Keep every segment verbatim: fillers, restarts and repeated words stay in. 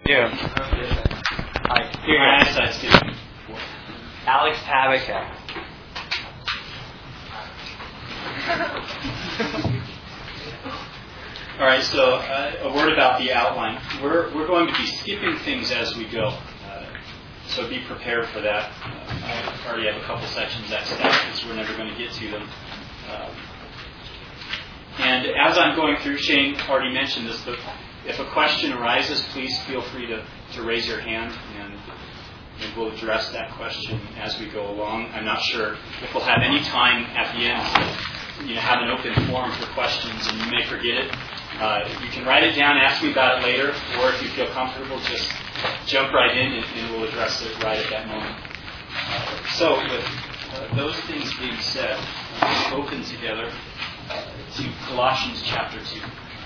Yeah. Hi. Here, your eyesight student. Alex Tabaka. All right, so uh, a word about the outline. We're we're going to be skipping things as we go, uh, so be prepared for that. Uh, I already have a couple sections X'd out because we're never going to get to them. Um, and as I'm going through, Shane already mentioned this, but if a question arises, please feel free to, to raise your hand, and, and we'll address that question as we go along. I'm not sure if we'll have any time at the end to you know, have an open forum for questions, and you may forget it. Uh, you can write it down, ask me about it later, or if you feel comfortable, just jump right in and, and we'll address it right at that moment. Uh, so, with uh, those things being said, let's open together uh, to Colossians chapter two.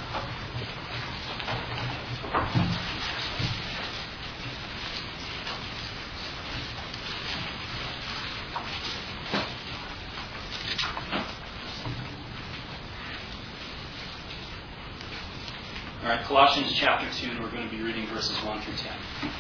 All right, Colossians chapter two, and we're going to be reading verses one through ten.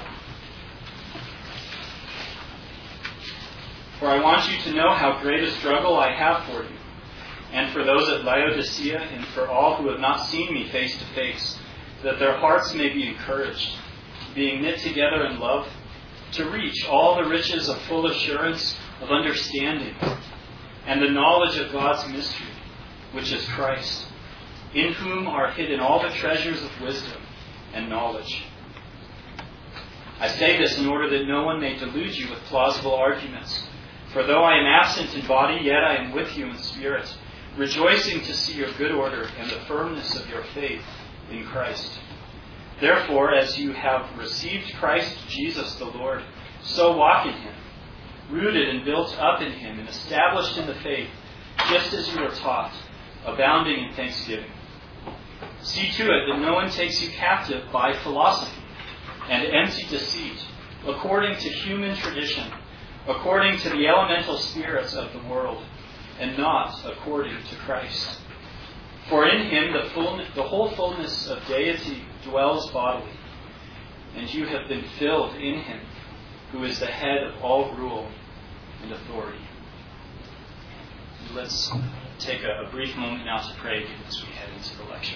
For I want you to know how great a struggle I have for you, and for those at Laodicea, and for all who have not seen me face to face, that their hearts may be encouraged, being knit together in love, to reach all the riches of full assurance of understanding, and the knowledge of God's mystery, which is Christ, in whom are hidden all the treasures of wisdom and knowledge. I say this in order that no one may delude you with plausible arguments. For though I am absent in body, yet I am with you in spirit, rejoicing to see your good order and the firmness of your faith in Christ. Therefore, as you have received Christ Jesus the Lord, so walk in Him, rooted and built up in Him and established in the faith, just as you were taught, abounding in thanksgiving. See to it that no one takes you captive by philosophy and empty deceit, according to human tradition, according to the elemental spirits of the world, and not according to Christ. For in Him the, full, the whole fullness of deity dwells bodily, and you have been filled in Him, who is the head of all rule and authority. Let's take a, a brief moment now to pray as we head into the lecture.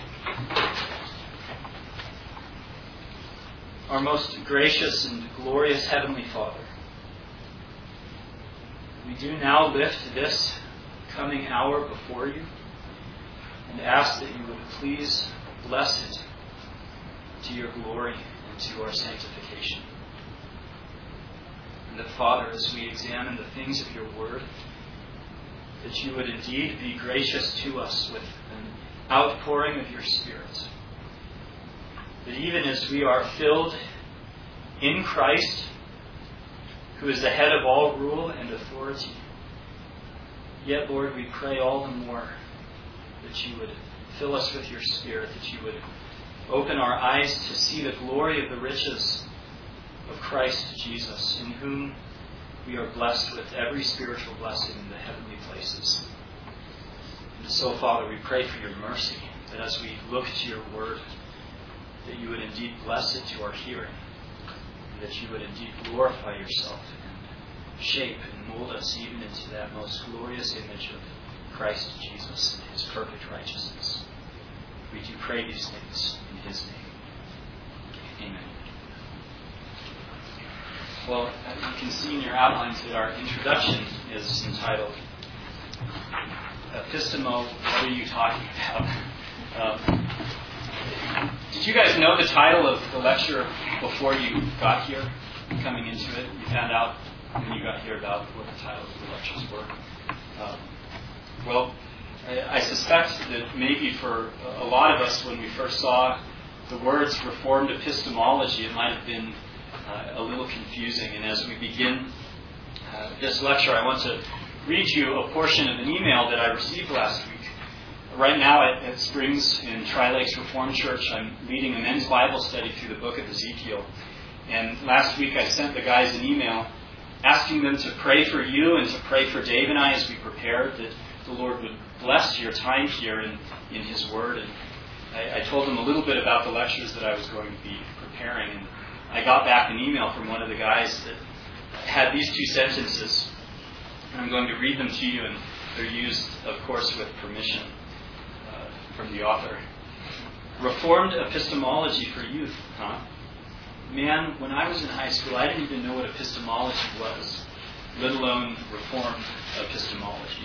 Our most gracious and glorious Heavenly Father, we do now lift this coming hour before you and ask that you would please bless it to your glory and to our sanctification. And that, Father, as we examine the things of your word, that you would indeed be gracious to us with an outpouring of your Spirit. That even as we are filled in Christ, who is the head of all rule and authority, yet, Lord, we pray all the more that you would fill us with your Spirit, that you would open our eyes to see the glory of the riches of Christ Jesus, in whom we are blessed with every spiritual blessing in the heavenly places. And so, Father, we pray for your mercy, that as we look to your word, that you would indeed bless it to our hearing, and that you would indeed glorify yourself and shape and mold us even into that most glorious image of Christ Jesus and his perfect righteousness. We do pray these things in his name. Amen. Well, you can see in your outlines that our introduction is entitled Epistemo, What Are You Talking About? Um, did you guys know the title of the lecture before you got here, coming into it? You found out when you got here about what the titles of the lectures were. Um, well, I, I suspect that maybe for a lot of us, when we first saw the words Reformed epistemology, it might have been Uh, a little confusing. And as we begin uh, this lecture, I want to read you a portion of an email that I received last week. Right now at, at Springs in Tri-Lakes Reformed Church, I'm leading a men's Bible study through the book of Ezekiel. And last week I sent the guys an email asking them to pray for you and to pray for Dave and I as we prepared, that the Lord would bless your time here in, in His Word. And I, I told them a little bit about the lectures that I was going to be preparing preparing, and I got back an email from one of the guys that had these two sentences, and I'm going to read them to you, and they're used, of course, with permission uh, from the author. Reformed epistemology for youth, huh? Man, when I was in high school, I didn't even know what epistemology was, let alone reformed epistemology.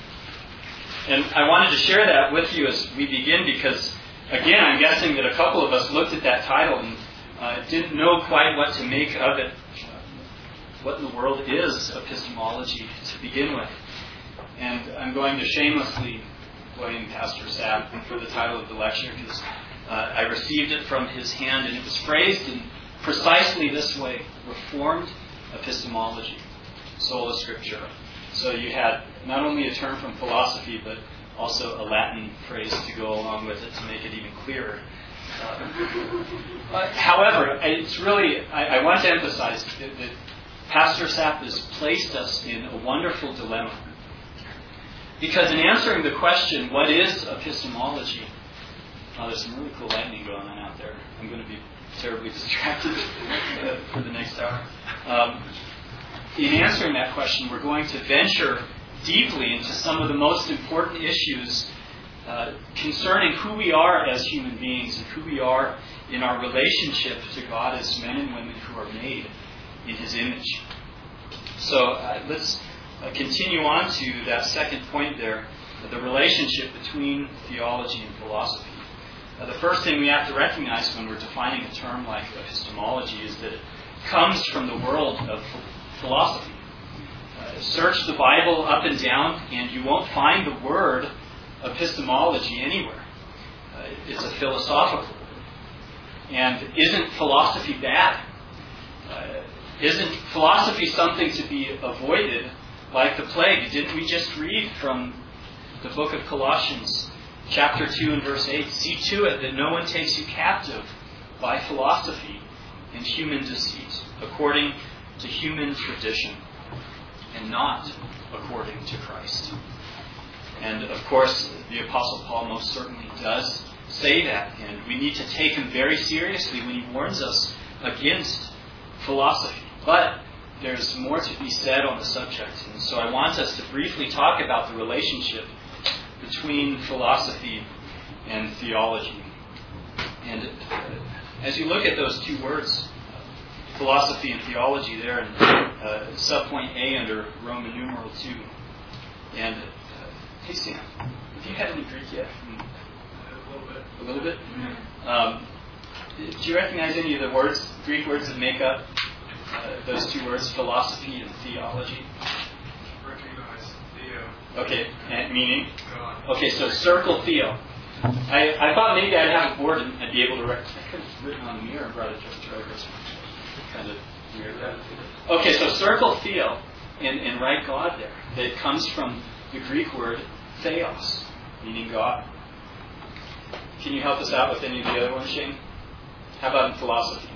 And I wanted to share that with you as we begin because, again, I'm guessing that a couple of us looked at that title and uh, didn't know quite what to make of it. What in the world is epistemology to begin with? And I'm going to shamelessly blame Pastor Sapp for the title of the lecture because uh, I received it from his hand, and it was phrased in precisely this way: Reformed epistemology, sola scriptura. So you had not only a term from philosophy, but also a Latin phrase to go along with it to make it even clearer. Uh, uh, however, it's really, I, I want to emphasize that, that Pastor Sapp has placed us in a wonderful dilemma. Because in answering the question, what is epistemology? Oh, there's some really cool lightning going on out there. I'm going to be terribly distracted uh, for the next hour. Um, in answering that question, we're going to venture deeply into some of the most important issues uh, concerning who we are as human beings and who we are in our relationship to God as men and women who are made in His image. So uh, let's uh, continue on to that second point there, the relationship between theology and philosophy. Uh, the first thing we have to recognize when we're defining a term like epistemology is that it comes from the world of philosophy. Uh, search the Bible up and down, and you won't find the word epistemology anywhere. Uh, it's a philosophical word. And isn't philosophy bad? Uh, isn't philosophy something to be avoided like the plague? Didn't we just read from the book of Colossians, chapter two and verse eight, see to it that no one takes you captive by philosophy and human deceit, according to human tradition, and not according to Christ. And of course, the Apostle Paul most certainly does say that, and we need to take him very seriously when he warns us against philosophy. But there's more to be said on the subject, and so I want us to briefly talk about the relationship between philosophy and theology. And as you look at those two words, philosophy and theology, there in uh, subpoint A under Roman numeral two. And uh, hey Sam, have you had any Greek yet? A little bit. A little bit? Mm-hmm. Um, do you recognize any of the words, Greek words that make up uh, those two words, philosophy and theology? Recognize theo. Okay, and meaning? Okay, so circle theo. I, I thought maybe I'd have a board and I'd be able to recognize. I could have written on the mirror and brought it just over. Kind of weird. Okay, so circle theo and, and write God there. That comes from the Greek word theos, meaning God. Can you help us out with any of the other ones, Shane? How about in philosophy?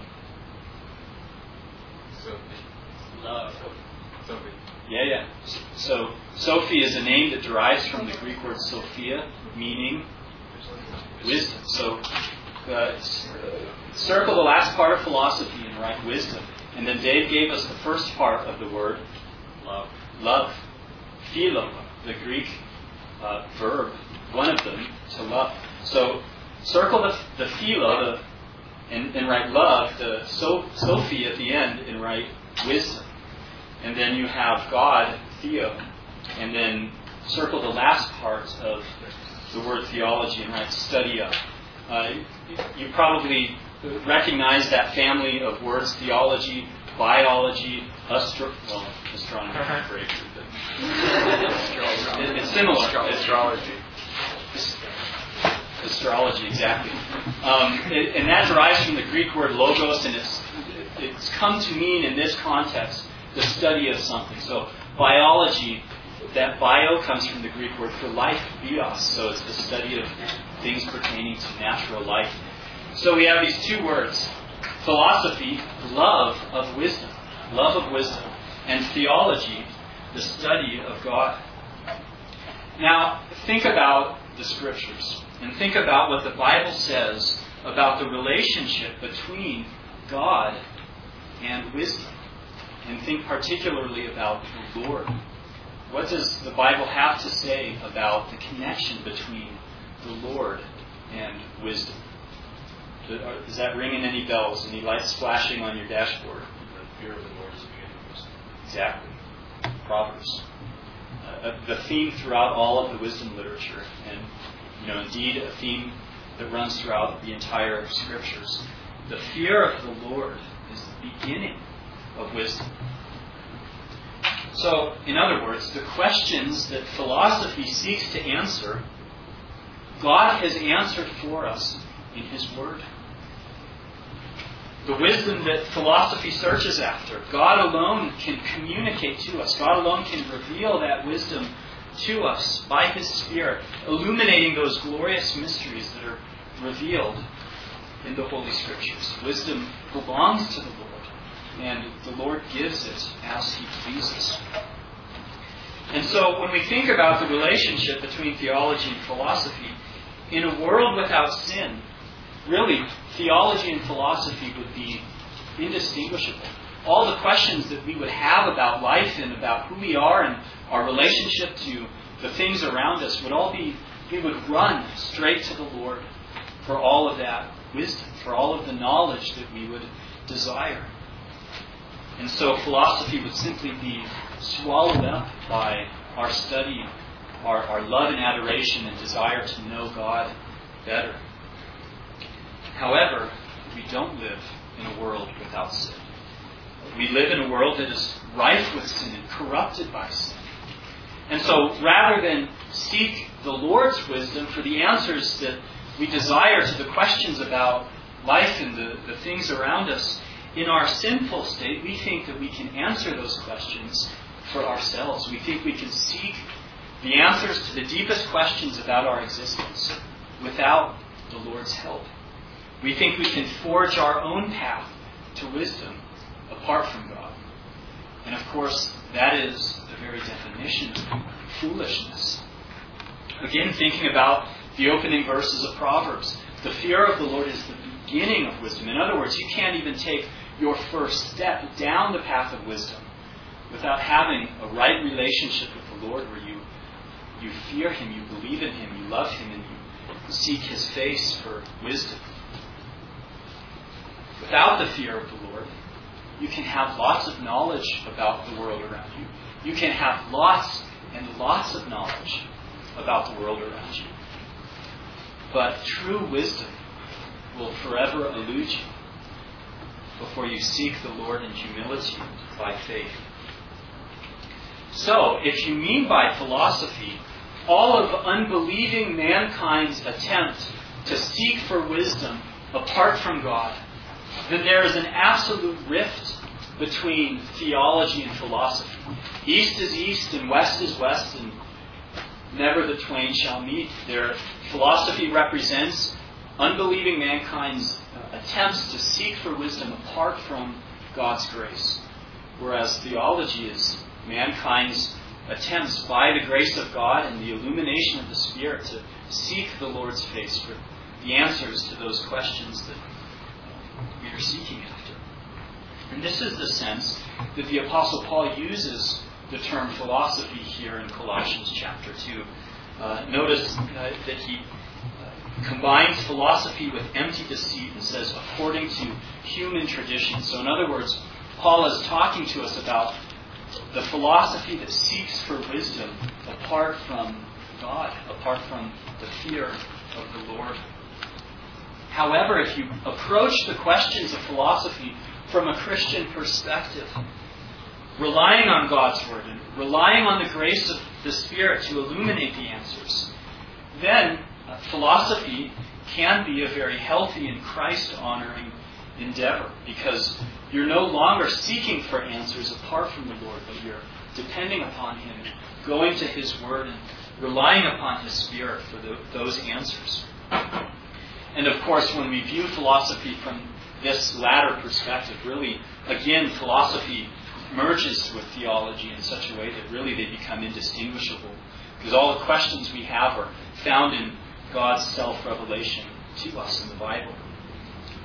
Sophie. Love. Sophie. Yeah, yeah. So Sophie is a name that derives from the Greek word Sophia, meaning wisdom. So uh, circle the last part of philosophy and write wisdom. And then Dave gave us the first part of the word love. Love. Philo, the Greek uh, verb, one of them, to love. So circle the, the philo the, and, and write love, the so, Sophie at the end, and write wisdom. And then you have God, theo, and then circle the last part of the word theology and write study of. Uh, you probably recognize that family of words: theology, biology, astro- well, astronomy is not great, but it, it's similar. Astrology. Astrology, exactly. Um, it, and that derives from the Greek word logos, and it's it's come to mean in this context the study of something. So biology, that bio comes from the Greek word for life, bios. So it's the study of things pertaining to natural life. So we have these two words: philosophy, love of wisdom, love of wisdom, and theology, the study of God. Now, think about the Scriptures and think about what the Bible says about the relationship between God and wisdom, and think particularly about the Lord. What does the Bible have to say about the connection between the Lord and wisdom? Does that ring in any bells? Any lights flashing on your dashboard? The fear of the Lord is the beginning of wisdom. Exactly. Proverbs. Uh, the theme throughout all of the wisdom literature, and you know, indeed a theme that runs throughout the entire Scriptures. The fear of the Lord is the beginning of wisdom. So, in other words, the questions that philosophy seeks to answer, God has answered for us in His Word. The wisdom that philosophy searches after, God alone can communicate to us. God alone can reveal that wisdom to us by His Spirit, illuminating those glorious mysteries that are revealed in the Holy Scriptures. Wisdom belongs to the Lord, and the Lord gives it as He pleases. And so when we think about the relationship between theology and philosophy, in a world without sin, really, theology and philosophy would be indistinguishable. All the questions that we would have about life and about who we are and our relationship to the things around us would all be, we would run straight to the Lord for all of that wisdom, for all of the knowledge that we would desire. And so philosophy would simply be swallowed up by our study, our, our love and adoration and desire to know God better. However, we don't live in a world without sin. We live in a world that is rife with sin and corrupted by sin. And so rather than seek the Lord's wisdom for the answers that we desire to the questions about life and the, the things around us, in our sinful state, we think that we can answer those questions for ourselves. We think we can seek the answers to the deepest questions about our existence without the Lord's help. We think we can forge our own path to wisdom apart from God. And of course, that is the very definition of foolishness. Again, thinking about the opening verses of Proverbs, the fear of the Lord is the beginning of wisdom. In other words, you can't even take your first step down the path of wisdom without having a right relationship with the Lord where you, you fear Him, you believe in Him, you love Him, and you seek His face for wisdom. Without the fear of the Lord, you can have lots of knowledge about the world around you. You can have lots and lots of knowledge about the world around you. But true wisdom will forever elude you before you seek the Lord in humility by faith. So, if you mean by philosophy all of unbelieving mankind's attempt to seek for wisdom apart from God, then there is an absolute rift between theology and philosophy. East is east and west is west, and never the twain shall meet. Their philosophy represents unbelieving mankind's attempts to seek for wisdom apart from God's grace, whereas theology is mankind's attempts by the grace of God and the illumination of the Spirit to seek the Lord's face for the answers to those questions that we are seeking after. And this is the sense that the Apostle Paul uses the term philosophy here in Colossians chapter two. Uh, notice uh, that he uh, combines philosophy with empty deceit and says, according to human tradition. So in other words, Paul is talking to us about the philosophy that seeks for wisdom apart from God, apart from the fear of the Lord. However, if you approach the questions of philosophy from a Christian perspective, relying on God's Word and relying on the grace of the Spirit to illuminate the answers, then uh, philosophy can be a very healthy and Christ-honoring endeavor, because you're no longer seeking for answers apart from the Lord, but you're depending upon Him, going to His Word and relying upon His Spirit for the, those answers. And of course, when we view philosophy from this latter perspective, really, again, philosophy merges with theology in such a way that really they become indistinguishable, because all the questions we have are found in God's self-revelation to us in the Bible.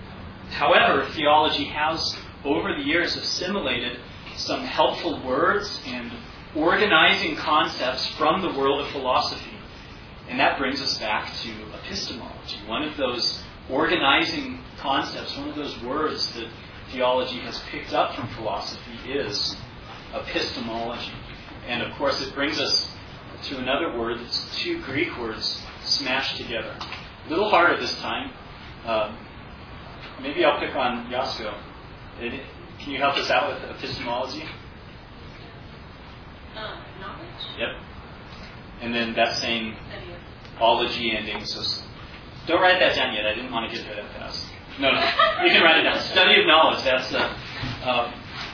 However, theology has, over the years, assimilated some helpful words and organizing concepts from the world of philosophy. And that brings us back to epistemology. One of those organizing concepts, one of those words that theology has picked up from philosophy is epistemology. And of course, it brings us to another word. It's two Greek words smashed together. A little harder this time. Um, maybe I'll pick on Yasko. It, can you help us out with epistemology? Uh, knowledge? Yep. And then that same ology ending. So don't write that down yet. I didn't want to get there that fast. No, no. You can write it down. Study of knowledge. That's uh, uh,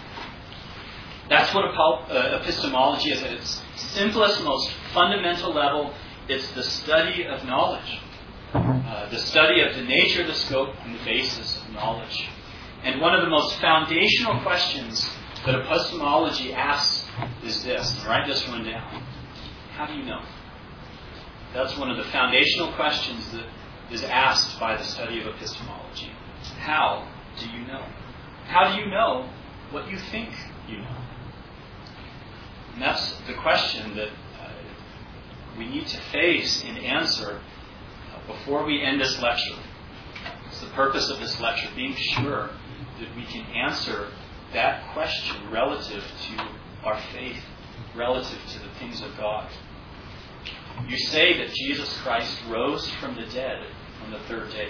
that's what uh, epistemology is at its simplest, most fundamental level. It's the study of knowledge. Uh, the study of the nature, the scope, and the basis of knowledge. And one of the most foundational questions that epistemology asks is this. And write this one down. How do you know? That's one of the foundational questions that is asked by the study of epistemology. How do you know? How do you know what you think you know? And that's the question that uh, we need to face and answer uh, before we end this lecture. It's the purpose of this lecture, being sure that we can answer that question relative to our faith, relative to the things of God. You say that Jesus Christ rose from the dead on the third day.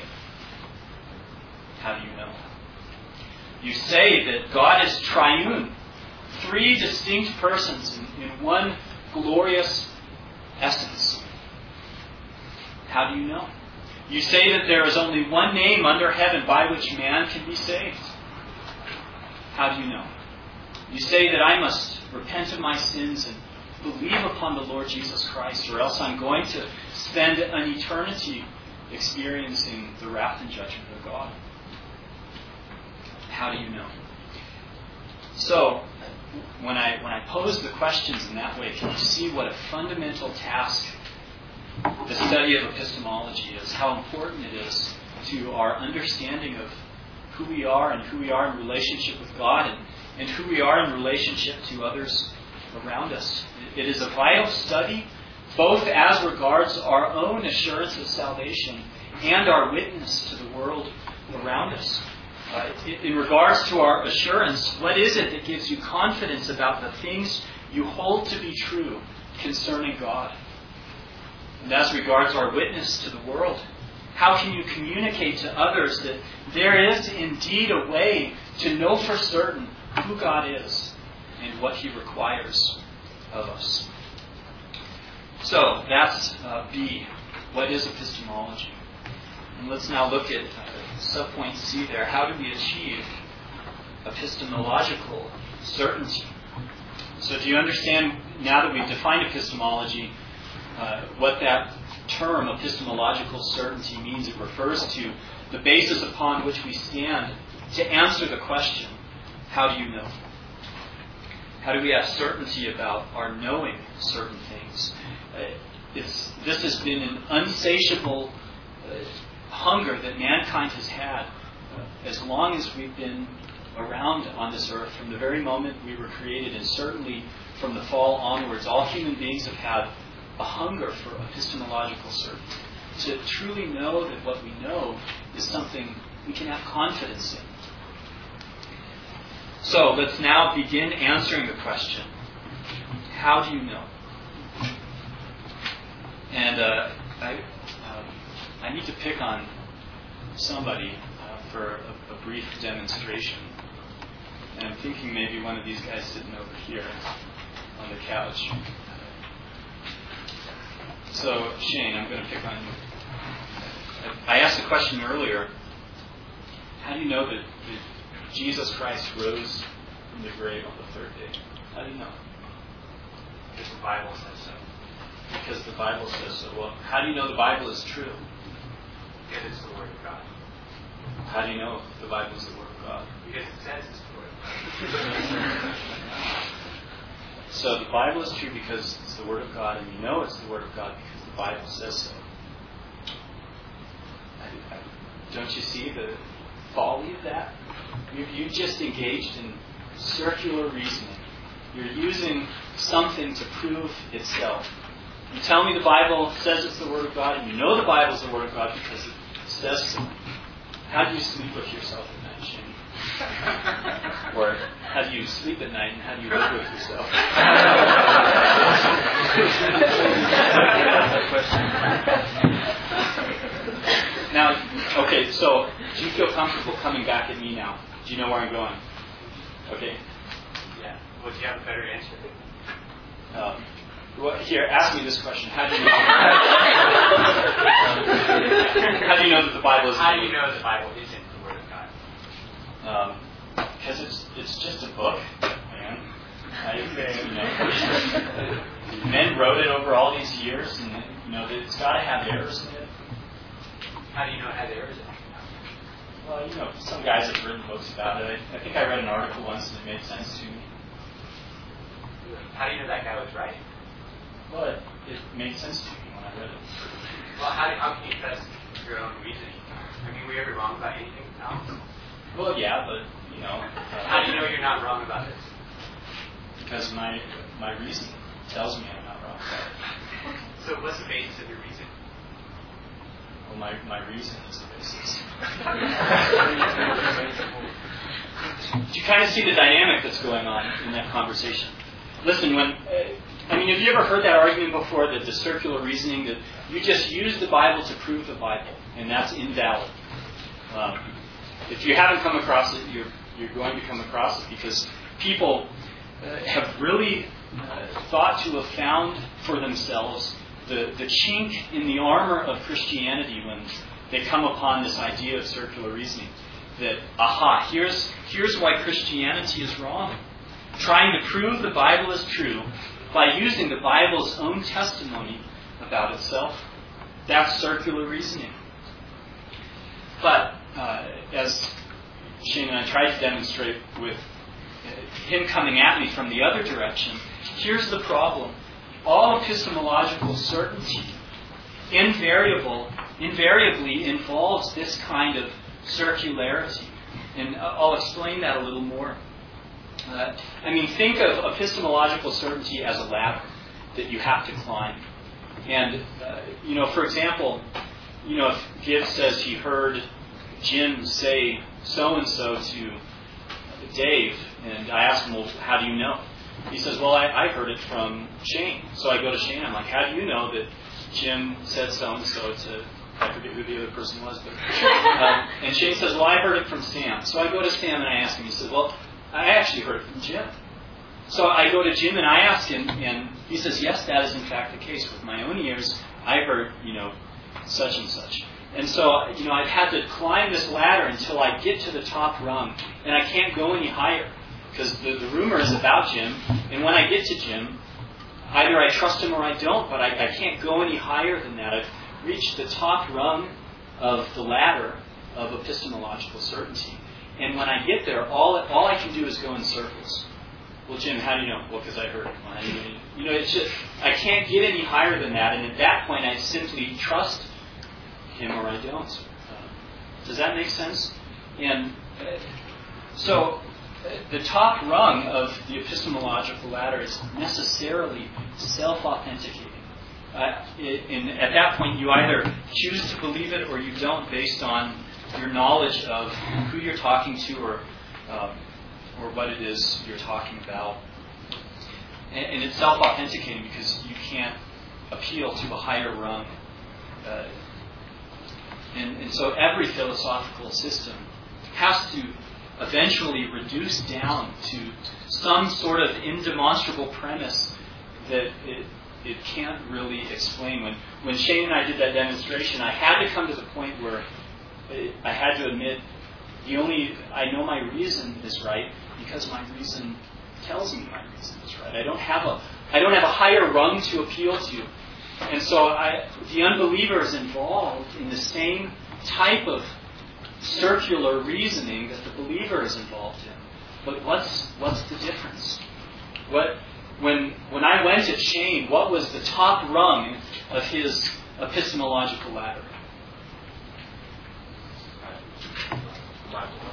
How do you know? You say that God is triune, three distinct persons in, in one glorious essence. How do you know? You say that there is only one name under heaven by which man can be saved. How do you know? You say that I must repent of my sins and believe upon the Lord Jesus Christ, or else I'm going to spend an eternity experiencing the wrath and judgment of God. How do you know? So, when I when I pose the questions in that way, can you see what a fundamental task the study of epistemology is? How important it is to our understanding of who we are and who we are in relationship with God, and, and who we are in relationship to others around us. It is a vital study, both as regards our own assurance of salvation and our witness to the world around us. Uh, in regards to our assurance, what is it that gives you confidence about the things you hold to be true concerning God? And as regards our witness to the world, how can you communicate to others that there is indeed a way to know for certain who God is and what He requires of us? So, that's uh, B. What is epistemology? And let's now look at uh, subpoint C there. How do we achieve epistemological certainty? So do you understand, now that we've defined epistemology, uh, what that term, epistemological certainty, means? It refers to the basis upon which we stand to answer the question, how do you know? How do we have certainty about our knowing certain things? Uh, it's, this has been an unsatiable uh, hunger that mankind has had uh, as long as we've been around on this earth. From the very moment we were created, and certainly from the fall onwards, all human beings have had a hunger for epistemological certainty. To truly know that what we know is something we can have confidence in. So let's now begin answering the question, how do you know? And uh, I, uh, I need to pick on somebody uh, for a, a brief demonstration. And I'm thinking maybe one of these guys sitting over here on the couch. So, Shane, I'm going to pick on you. I asked a question earlier. How do you know that, that Jesus Christ rose from the grave on the third day? How do you know? Because the Bible says so. Because the Bible says so. Well, how do you know the Bible is true? Because it's the Word of God. How do you know the Bible is the Word of God? Because it says it's the Word of God. So the Bible is true because it's the Word of God, and you know it's the Word of God because the Bible says so. I, I, don't you see the folly of that? You, you just engaged in circular reasoning. You're using something to prove itself. You tell me the Bible says it's the Word of God, and you know the Bible is the Word of God because it says so. How do you sleep with yourself at night, Shane? Or how do you sleep at night, and how do you live with yourself? Now, okay, so do you feel comfortable coming back at me now? Do you know where I'm going? Okay. Yeah. Would you have a better answer? Um, well, here, ask me this question. How do you know? How do you know that the Bible is? How do you know the Bible isn't the Word of God? Because um, it's it's just a book, man. I, you know, men wrote it over all these years, and you know it's got to have errors in it. How do you know it has errors in it? Well, you know, some guys have written books about it. I, I think I read an article once and it made sense to me. How do you know that guy was right? Well, it, it made sense to me when I read it. Well, how, do, how can you trust your own reasoning? I mean, were you ever wrong about anything else? Well, yeah, but, you know... Uh, how do you know you're not wrong about this? Because my my reason tells me I'm not wrong about it. So what's the basis of your reason? Well, my, my reason is the basis. Do you kind of see the dynamic that's going on in that conversation? Listen, when... Uh, I mean, have you ever heard that argument before, that the circular reasoning, that you just use the Bible to prove the Bible, and that's invalid? Um, if you haven't come across it, you're, you're going to come across it, because people uh, have really uh, thought to have found for themselves the, the chink in the armor of Christianity when they come upon this idea of circular reasoning. That, aha, here's, here's why Christianity is wrong. Trying to prove the Bible is true by using the Bible's own testimony about itself. That's circular reasoning. But uh, as Shane and I tried to demonstrate with him coming at me from the other direction, here's the problem. All epistemological certainty invariable, invariably involves this kind of circularity. And I'll explain that a little more. Uh, I mean, think of epistemological certainty as a ladder that you have to climb. And, uh, you know, for example, you know, if Gibbs says he heard Jim say so-and-so to Dave, and I ask him, well, how do you know? He says, well, I, I heard it from Shane. So I go to Shane, I'm like, how do you know that Jim said so-and-so to, I forget who the other person was, but, um, and Shane says, well, I heard it from Sam. So I go to Sam and I ask him, he says, well, I actually heard it from Jim. So I go to Jim and I ask him, and he says, yes, that is in fact the case. With my own ears, I heard, you know, such and such. And so, you know, I've had to climb this ladder until I get to the top rung, and I can't go any higher, because the, the rumor is about Jim, and when I get to Jim, either I trust him or I don't, but I, I can't go any higher than that. I've reached the top rung of the ladder of epistemological certainty. And when I get there, all all I can do is go in circles. Well, Jim, how do you know? Well, because I heard it. Well, you know, it's just, I can't get any higher than that, and at that point I simply trust him or I don't. Uh, does that make sense? And uh, so uh, the top rung of the epistemological ladder is necessarily self-authenticating. Uh, it, and at that point, you either choose to believe it or you don't, based on your knowledge of who you're talking to, or um, or what it is you're talking about. And, and it's self-authenticating because you can't appeal to a higher rung. Uh, and, and so every philosophical system has to eventually reduce down to some sort of indemonstrable premise that it, it can't really explain. When, when Shane and I did that demonstration, I had to come to the point where I had to admit, the only I know my reason is right because my reason tells me my reason is right. I don't have a I don't have a higher rung to appeal to, and so I, the unbeliever is involved in the same type of circular reasoning that the believer is involved in. But what's what's the difference? What when when I went at Shane, what was the top rung of his epistemological ladder? Bible.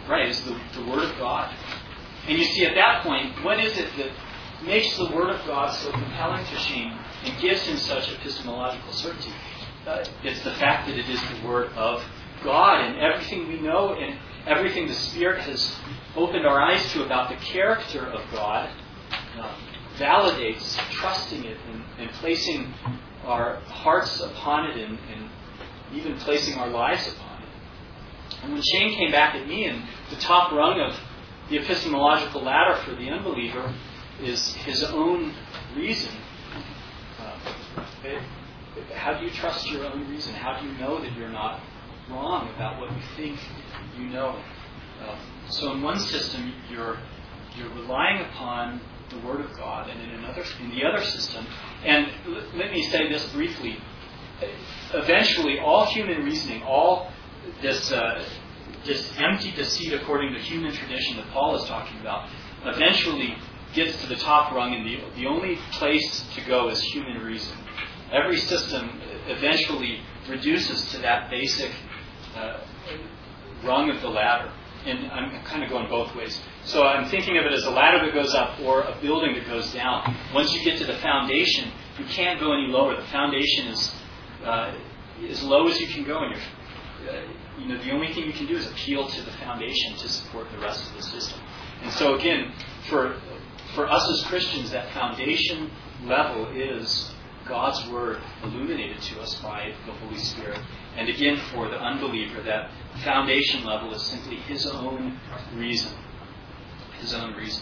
right, is the, the Word of God. And you see, at that point, what is it that makes the Word of God so compelling to Shane and gives him such epistemological certainty? Uh, it's the fact that it is the Word of God, and everything we know and everything the Spirit has opened our eyes to about the character of God uh, validates trusting it and, and placing our hearts upon it and, and even placing our lives upon it. And when Shane came back at me, and the top rung of the epistemological ladder for the unbeliever is his own reason. Uh, it, how do you trust your own reason? How do you know that you're not wrong about what you think you know? Uh, so in one system, you're you're relying upon the Word of God, and in another, in the other system, and l- let me say this briefly. Eventually, all human reasoning, all this uh, this empty deceit according to human tradition that Paul is talking about, eventually gets to the top rung, and the the only place to go is human reason. Every system eventually reduces to that basic uh, rung of the ladder. And I'm kind of going both ways. So I'm thinking of it as a ladder that goes up or a building that goes down. Once you get to the foundation, you can't go any lower. The foundation is uh, as low as you can go. And you're, uh, you know, the only thing you can do is appeal to the foundation to support the rest of the system. And so again, for for us as Christians, that foundation level is God's Word illuminated to us by the Holy Spirit. And again, for the unbeliever, that foundation level is simply his own reason. His own reason.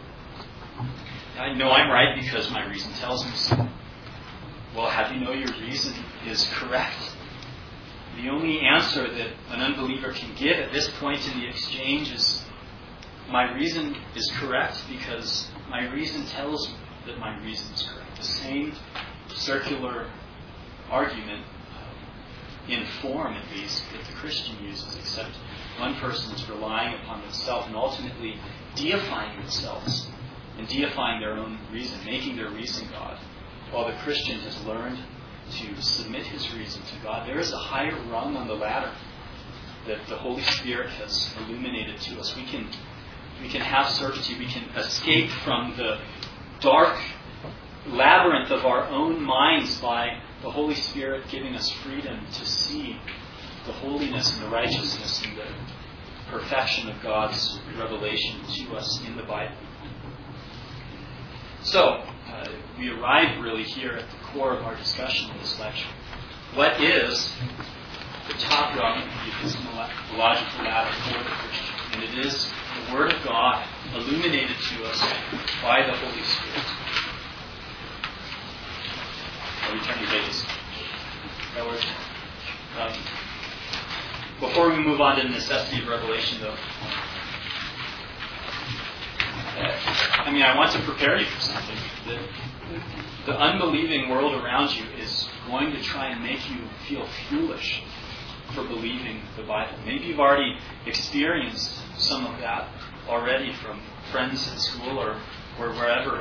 I know I'm right because my reason tells me so. Well, how do you know your reason is correct? The only answer that an unbeliever can give at this point in the exchange is, my reason is correct because my reason tells me that my reason is correct. The same circular argument, in form at least, that the Christian uses, except one person is relying upon themselves and ultimately deifying themselves and deifying their own reason, making their reason God, while the Christian has learned to submit his reason to God. There is a higher rung on the ladder that the Holy Spirit has illuminated to us. We can we can have certainty. We can escape from the dark labyrinth of our own minds by the Holy Spirit giving us freedom to see the holiness and the righteousness and the perfection of God's revelation to us in the Bible. So, uh, we arrive really here at the core of our discussion in this lecture. What is the top rung of the epistemological ladder for the Christian? And it is the Word of God illuminated to us by the Holy Spirit. Are we turning pages? That works? Um, before we move on to the necessity of revelation, though, uh, I mean, I want to prepare you for something. The, the unbelieving world around you is going to try and make you feel foolish for believing the Bible. Maybe you've already experienced some of that already from friends at school or, or wherever.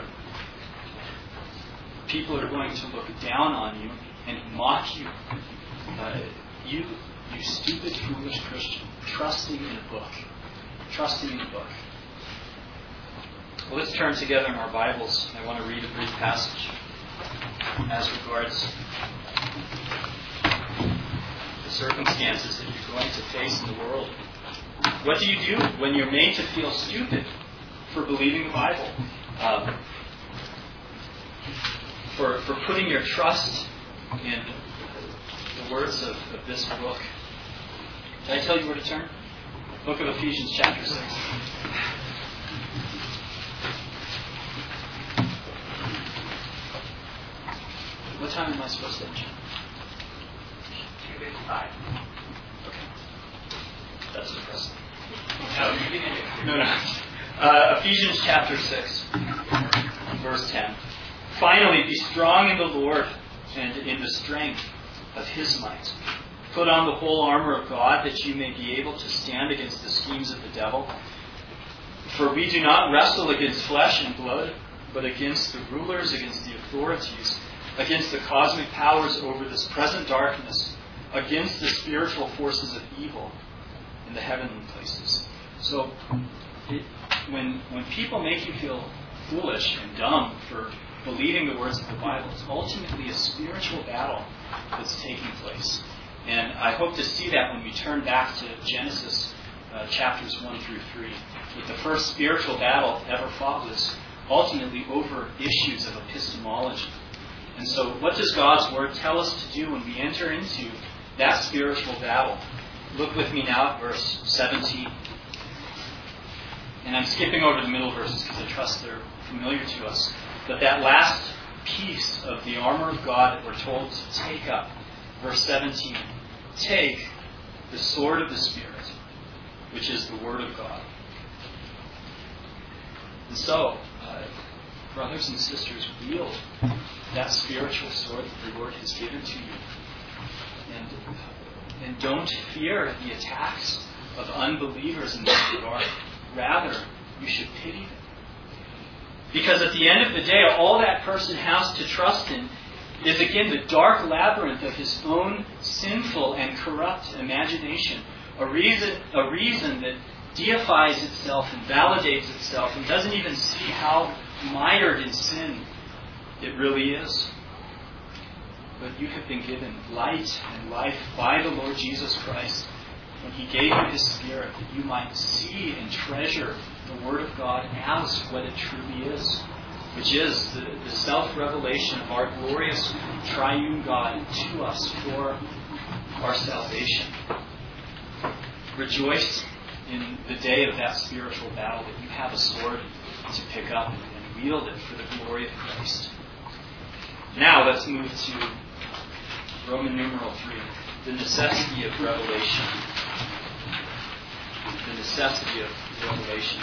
People are going to look down on you and mock you. Uh, you, you stupid, foolish Christian, trusting in a book. Trusting in a book. Well, let's turn together in our Bibles. I want to read a brief passage as regards the circumstances that you're going to face in the world. What do you do when you're made to feel stupid for believing the Bible? Um, For, for putting your trust in the words of, of this book. Did I tell you where to turn? Book of Ephesians chapter six. What time am I supposed to finish? Five. Okay. That's depressing. No, no. Uh, Ephesians chapter six, verse ten. Finally, be strong in the Lord and in the strength of His might. Put on the whole armor of God that you may be able to stand against the schemes of the devil. For we do not wrestle against flesh and blood, but against the rulers, against the authorities, against the cosmic powers over this present darkness, against the spiritual forces of evil in the heavenly places. So it, when when people make you feel foolish and dumb for believing the words of the Bible, it's ultimately a spiritual battle that's taking place. And I hope to see that when we turn back to Genesis uh, chapters one through three. That the first spiritual battle ever fought was ultimately over issues of epistemology. And so what does God's Word tell us to do when we enter into that spiritual battle? Look with me now at verse seventeen. And I'm skipping over the middle verses because I trust they're familiar to us. But that last piece of the armor of God that we're told to take up, verse seventeen, take the sword of the Spirit, which is the Word of God. And so, uh, brothers and sisters, wield that spiritual sword that the Lord has given to you. And, and don't fear the attacks of unbelievers in this regard. Rather, you should pity them. Because at the end of the day, all that person has to trust in is again the dark labyrinth of his own sinful and corrupt imagination. A reason, a reason that deifies itself and validates itself and doesn't even see how mired in sin it really is. But you have been given light and life by the Lord Jesus Christ when He gave you His Spirit, that you might see and treasure the Word of God as what it truly is, which is the, the self-revelation of our glorious triune God to us for our salvation. Rejoice in the day of that spiritual battle, that you have a sword to pick up and wield it for the glory of Christ. Now let's move to Roman numeral three, the necessity of revelation. The necessity of revelation.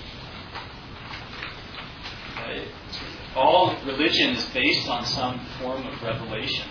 Uh, all religion is based on some form of revelation.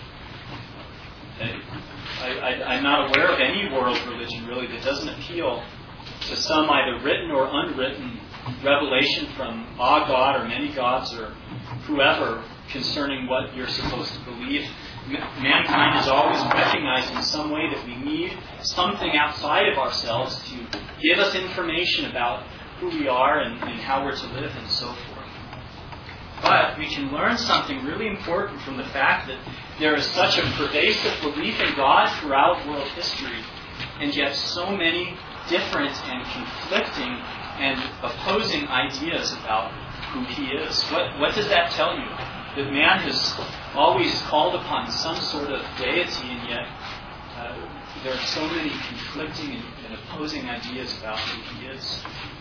I, I, I'm not aware of any world religion really that doesn't appeal to some either written or unwritten revelation from a God or many gods or whoever concerning what you're supposed to believe. Mankind is always recognized in some way that we need something outside of ourselves to give us information about who we are and, and how we're to live and so forth. But we can learn something really important from the fact that there is such a pervasive belief in God throughout world history, and yet so many different and conflicting and opposing ideas about who He is. What, what does that tell you? That man has always called upon some sort of deity, and yet uh, there are so many conflicting and, and opposing ideas about who He is.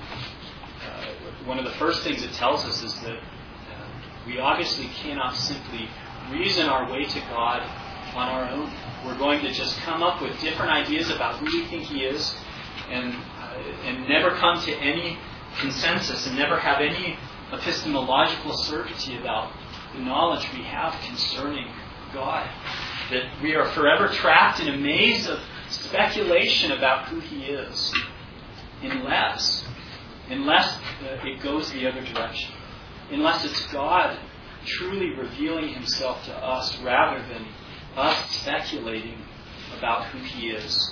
Uh, one of the first things it tells us is that uh, we obviously cannot simply reason our way to God on our own. We're going to just come up with different ideas about who we think He is, and uh, and never come to any consensus, and never have any epistemological certainty about the knowledge we have concerning God. That we are forever trapped in a maze of speculation about who He is, unless, unless uh, it goes the other direction. Unless it's God truly revealing Himself to us rather than us speculating about who He is.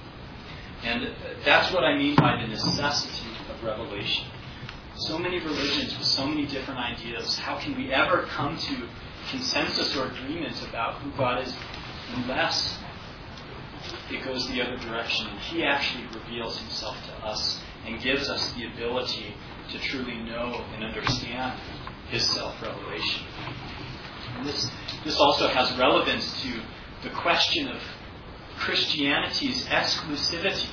And that's what I mean by the necessity of revelation. So many religions with so many different ideas. How can we ever come to consensus or agreement about who God is unless it goes the other direction? And He actually reveals Himself to us and gives us the ability to truly know and understand His self-revelation. And this, this also has relevance to the question of Christianity's exclusivity.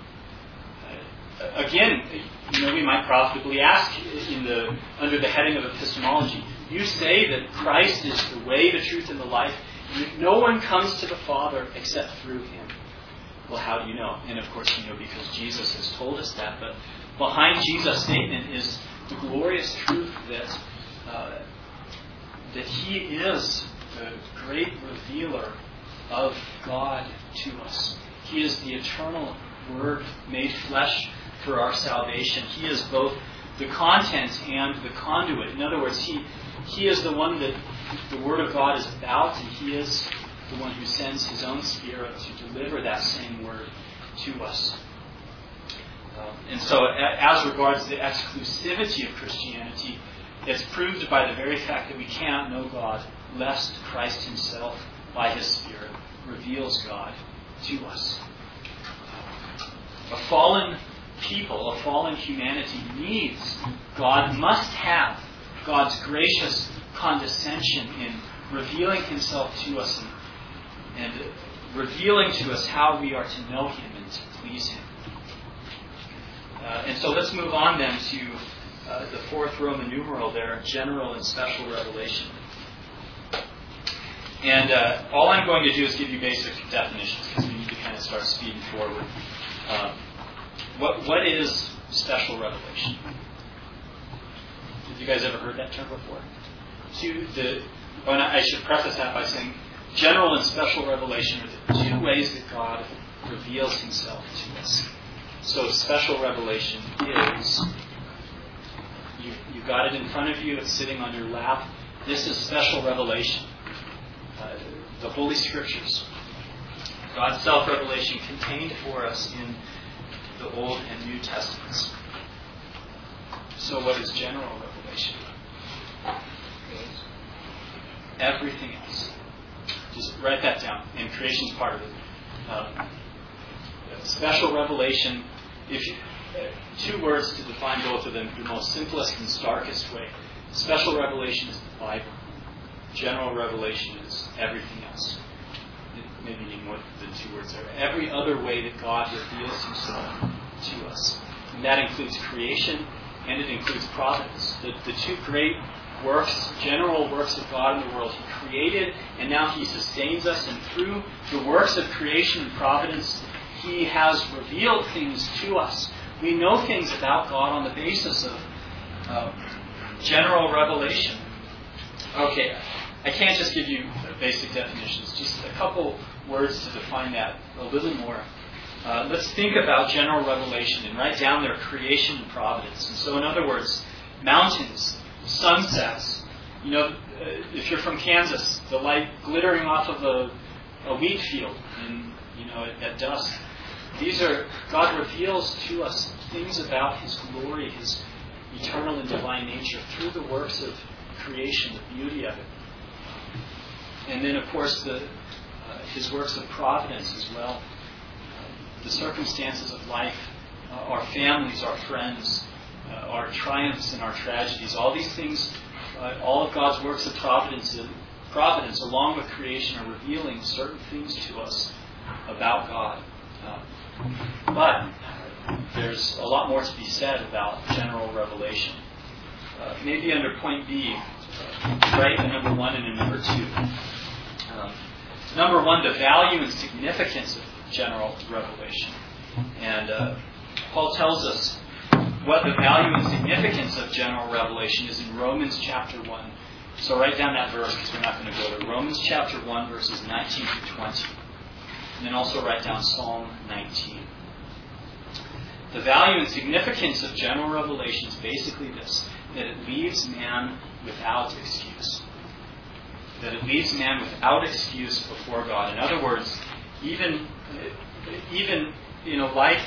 Uh, again, you know, we might profitably ask in the under the heading of epistemology, you say that Christ is the way, the truth, and the life. No one comes to the Father except through Him. Well, how do you know? And of course you know because Jesus has told us that. But behind Jesus' statement is the glorious truth that uh, that He is the great revealer of God to us. He is the eternal Word made flesh for our salvation. He is both the content and the conduit. In other words, He He is the one that the Word of God is about, and He is the one who sends His own Spirit to deliver that same Word to us. Uh, and so, a- as regards the exclusivity of Christianity, it's proved by the very fact that we cannot know God lest Christ himself, by his Spirit, reveals God to us. A fallen people, a fallen humanity needs, God must have God's gracious condescension in revealing himself to us and, and revealing to us how we are to know him and to please him. Uh, and so let's move on then to uh, the fourth Roman numeral there, general and special revelation. And uh, all I'm going to do is give you basic definitions because we need to kind of start speeding forward. Um, what what is special revelation? Have you guys ever heard that term before? Two, the, oh, and I should preface that by saying general and special revelation are the two ways that God reveals himself to us. So special revelation is, you, you've got it in front of you, it's sitting on your lap. This is special revelation. Uh, the Holy Scriptures. God's self-revelation contained for us in the Old and New Testaments. So what is general revelation? Everything else. Just write that down. And creation's part of it. Uh, special revelation, if you, uh, two words to define both of them, the most simplest and starkest way. Special revelation is the Bible. General revelation is everything else. Maybe you need more than two words there. Every other way that God reveals himself to us. And that includes creation and it includes providence. The, the two great works, general works of God in the world. He created and now he sustains us. And through the works of creation and providence, he has revealed things to us. We know things about God on the basis of uh, general revelation. Okay, I can't just give you basic definitions, just a couple words to define that a little more. Uh, let's think about general revelation and write down their creation and providence. And so, in other words, mountains, sunsets. You know, if you're from Kansas, the light glittering off of a, a wheat field, in, you know, at, at dusk. These are, God reveals to us things about his glory, his eternal and divine nature through the works of creation, the beauty of it. And then, of course, the uh, his works of providence as well. Uh, the circumstances of life, uh, our families, our friends, uh, our triumphs and our tragedies, all these things, uh, all of God's works of providence, uh, providence, along with creation, are revealing certain things to us about God. Uh, but there's a lot more to be said about general revelation. Uh, maybe under point B, uh, write a number one and a number two. Um, number one, the value and significance of general revelation. And uh, Paul tells us what the value and significance of general revelation is in Romans chapter one. So write down that verse because we're not going to go there. Romans chapter one, verses nineteen through twenty. And then also write down Psalm nineteen. The value and significance of general revelation is basically this, that it leaves man without excuse. That it leaves man without excuse before God. In other words, even, even in a life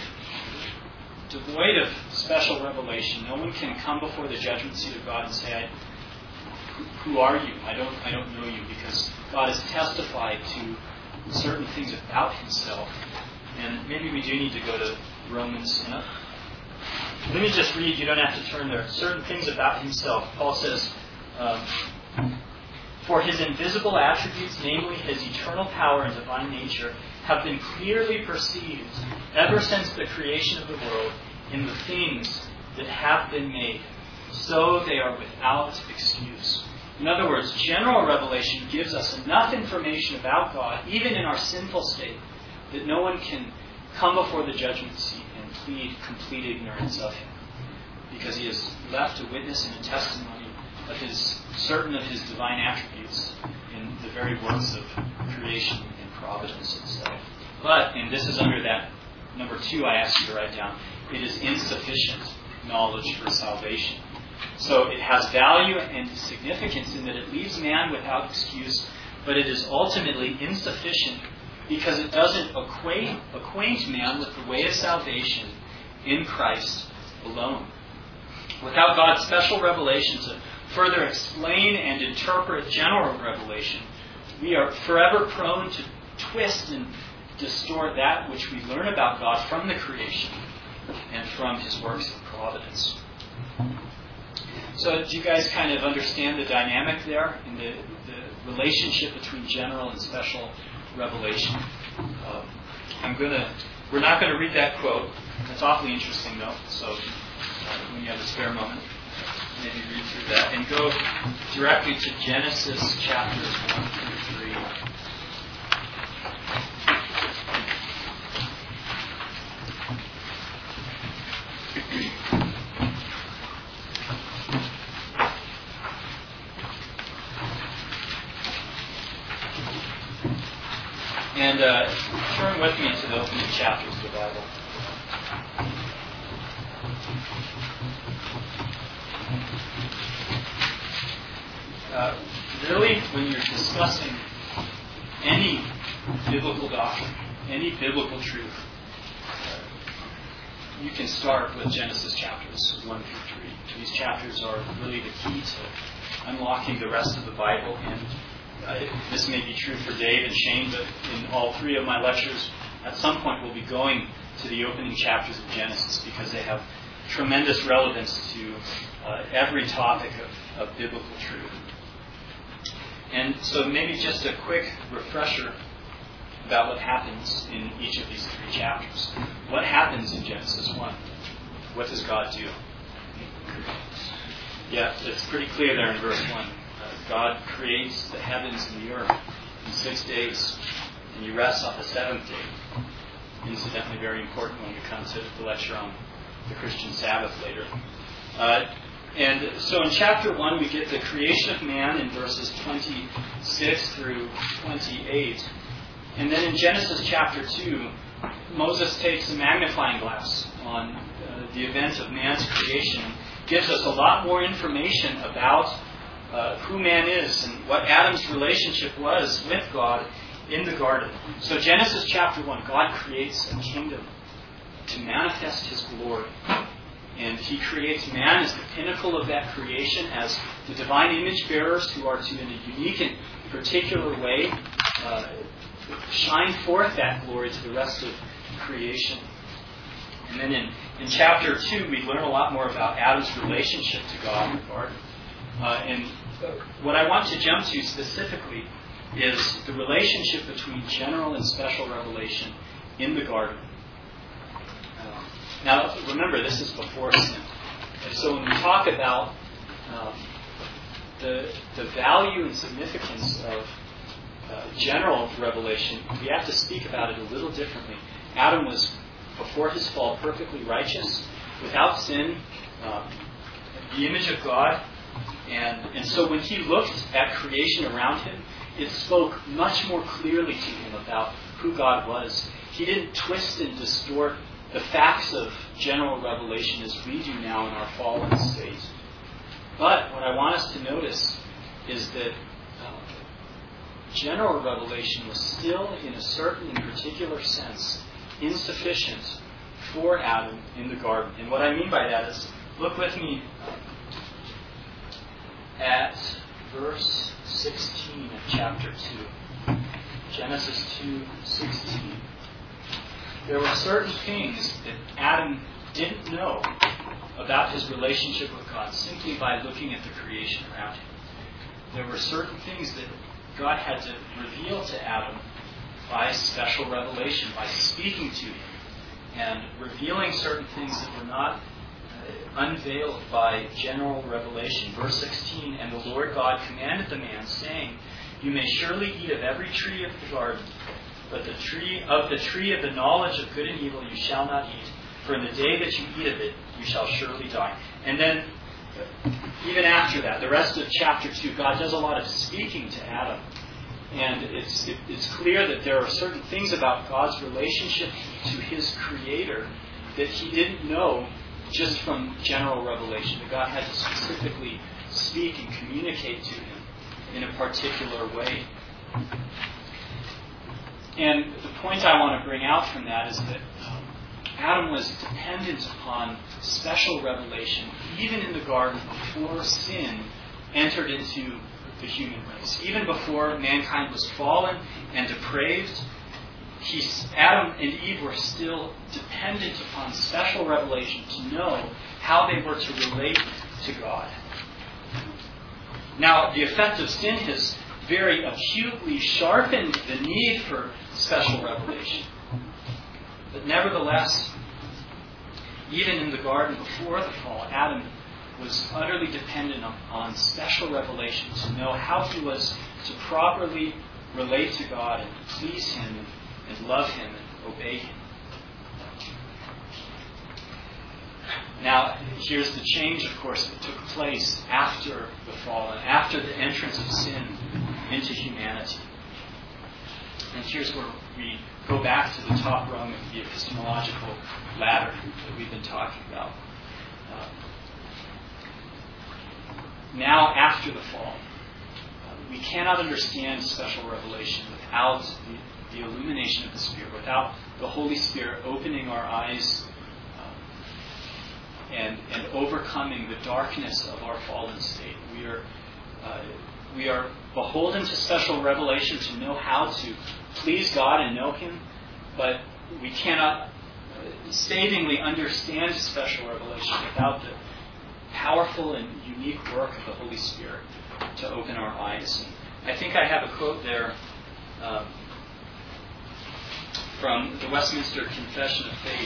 devoid of special revelation, no one can come before the judgment seat of God and say, I, who are you? I don't, I don't know you, because God has testified to certain things about himself. And maybe we do need to go to Romans. Uh, let me just read. You don't have to turn there. Certain things about himself. Paul says, um, for his invisible attributes, namely his eternal power and divine nature, have been clearly perceived ever since the creation of the world in the things that have been made. So they are without excuse. In other words, general revelation gives us enough information about God, even in our sinful state, that no one can come before the judgment seat and plead complete ignorance of him, because he has left a witness and a testimony of his certain of his divine attributes in the very works of creation and providence itself. But, and this is under that number two I asked you to write down, it is insufficient knowledge for salvation. So it has value and significance in that it leaves man without excuse, but it is ultimately insufficient because it doesn't acquaint, acquaint man with the way of salvation in Christ alone. Without God's special revelation to further explain and interpret general revelation, we are forever prone to twist and distort that which we learn about God from the creation and from His works of providence. So do you guys kind of understand the dynamic there in the, the relationship between general and special revelation? Uh, I'm gonna. We're not going to read that quote. It's awfully interesting, though. So uh, when you have a spare moment, maybe read through that and go directly to Genesis chapters one through three. And uh, turn with me to the opening chapters of the Bible. Uh, really, when you're discussing any biblical doctrine, any biblical truth, uh, you can start with Genesis chapters one through three. These chapters are really the key to unlocking the rest of the Bible. And Uh, this may be true for Dave and Shane, but in all three of my lectures, at some point we'll be going to the opening chapters of Genesis because they have tremendous relevance to uh, every topic of, of biblical truth. And so maybe just a quick refresher about what happens in each of these three chapters. What happens in Genesis one? What does God do? Yeah, it's pretty clear there in verse one. God creates the heavens and the earth in six days, and He rests on the seventh day. Incidentally, very important when we come to the lecture on the Christian Sabbath later. Uh, and so in chapter one, we get the creation of man in verses twenty-six through twenty-eight. And then in Genesis chapter two, Moses takes a magnifying glass on uh, the event of man's creation, gives us a lot more information about Uh, who man is and what Adam's relationship was with God in the garden. So Genesis chapter one, God creates a kingdom to manifest His glory. And He creates man as the pinnacle of that creation, as the divine image bearers who are to, in a unique and particular way, uh, shine forth that glory to the rest of creation. And then in, in chapter two, we learn a lot more about Adam's relationship to God in the garden. Uh, and what I want to jump to specifically is the relationship between general and special revelation in the garden. Uh, now, remember, this is before sin. And so when we talk about um, the, the value and significance of uh, general revelation, we have to speak about it a little differently. Adam was, before his fall, perfectly righteous, without sin, uh, the image of God. And, and so when he looked at creation around him, it spoke much more clearly to him about who God was. He didn't twist and distort the facts of general revelation as we do now in our fallen state. But what I want us to notice is that uh, general revelation was still, in a certain and particular sense, insufficient for Adam in the garden. And what I mean by that is, look with me at verse sixteen of chapter two. Genesis two sixteen. There were certain things that Adam didn't know about his relationship with God simply by looking at the creation around him. There were certain things that God had to reveal to Adam by special revelation, by speaking to him and revealing certain things that were not unveiled by general revelation. Verse sixteen, and the Lord God commanded the man, saying, you may surely eat of every tree of the garden, but the tree of the tree of the knowledge of good and evil you shall not eat, for in the day that you eat of it you shall surely die. And then, even after that, the rest of chapter two, God does a lot of speaking to Adam. And it's, it, it's clear that there are certain things about God's relationship to His Creator that He didn't know just from general revelation, that God had to specifically speak and communicate to him in a particular way. And the point I want to bring out from that is that um, Adam was dependent upon special revelation, even in the garden before sin entered into the human race. Even before mankind was fallen and depraved, he, Adam and Eve were still dependent upon special revelation to know how they were to relate to God. Now, the effect of sin has very acutely sharpened the need for special revelation. But nevertheless, even in the garden before the fall, Adam was utterly dependent on special revelation to know how he was to properly relate to God and please Him and, and love Him and obey Him. Now, here's the change, of course, that took place after the fall and after the entrance of sin into humanity. And here's where we go back to the top rung of the epistemological ladder that we've been talking about. Uh, now, after the fall, uh, we cannot understand special revelation without the, the illumination of the Spirit, without the Holy Spirit opening our eyes uh, and, and overcoming the darkness of our fallen state. We are uh, we are beholden to special revelation to know how to please God and know Him, but we cannot savingly understand special revelation without the powerful and unique work of the Holy Spirit to open our eyes. And I think I have a quote there uh, from the Westminster Confession of Faith.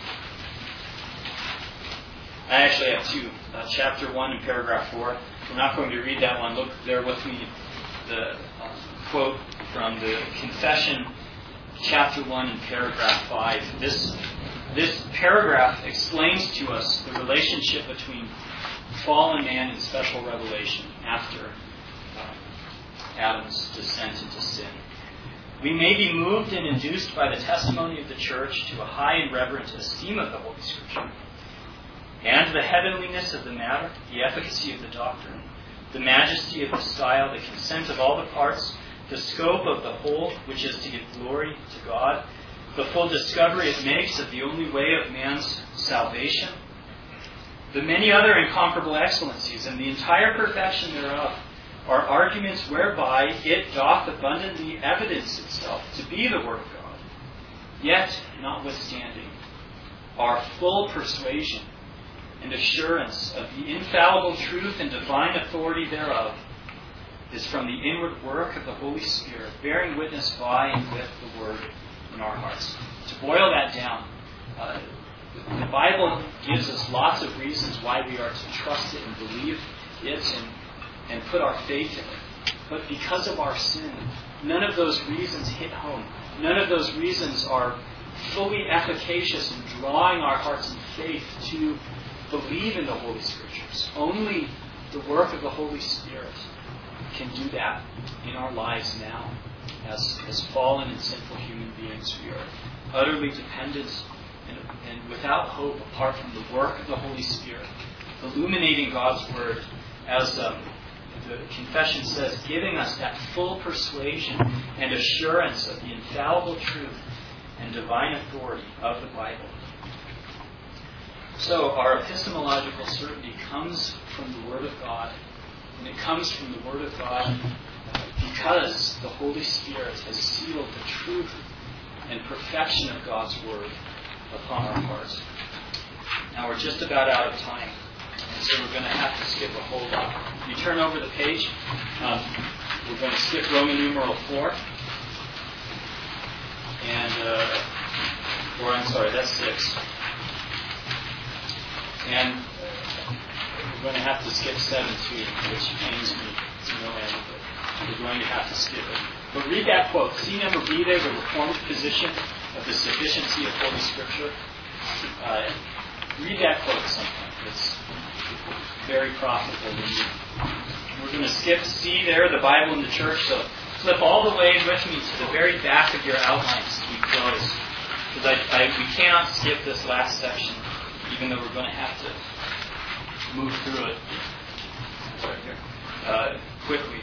I actually have two. Uh, chapter one and paragraph four. We're not going to read that one. Look there with me. The uh, quote from the Confession, chapter one and paragraph five. This this paragraph explains to us the relationship between fallen man and special revelation after uh, Adam's descent into sin. We may be moved and induced by the testimony of the Church to a high and reverent esteem of the Holy Scripture, and the heavenliness of the matter, the efficacy of the doctrine, the majesty of the style, the consent of all the parts, the scope of the whole, which is to give glory to God, the full discovery it makes of the only way of man's salvation, the many other incomparable excellencies, and the entire perfection thereof, are arguments whereby it doth abundantly evidence itself to be the Word of God. Yet, notwithstanding, our full persuasion and assurance of the infallible truth and divine authority thereof is from the inward work of the Holy Spirit, bearing witness by and with the Word in our hearts. To boil that down, uh, the Bible gives us lots of reasons why we are to trust it and believe it and, and put our faith in it. But because of our sin, none of those reasons hit home. None of those reasons are fully efficacious in drawing our hearts in faith to believe in the Holy Scriptures. Only the work of the Holy Spirit can do that in our lives now. As, as fallen and sinful human beings, we are utterly dependent and, and without hope apart from the work of the Holy Spirit, illuminating God's Word, as um, the confession says, giving us that full persuasion and assurance of the infallible truth and divine authority of the Bible. So our epistemological certainty comes from the Word of God, and it comes from the Word of God because the Holy Spirit has sealed the truth and perfection of God's Word upon our hearts. Now we're just about out of time, and so we're going to have to skip a whole lot. If you turn over the page, um, we're going to skip Roman numeral four, and uh, or I'm sorry, that's six. And we're going to have to skip seven too, which pains me to no end, but we're going to have to skip it. But read that quote. See number B there, the Reformed position of the sufficiency of Holy Scripture. Uh, read that quote sometime. It's very profitable. We're going to skip C there, the Bible and the Church. So flip all the way with me to the very back of your outlines as we close. Because I, I, we cannot skip this last section, even though we're going to have to move through it. It's right here. Uh, quickly.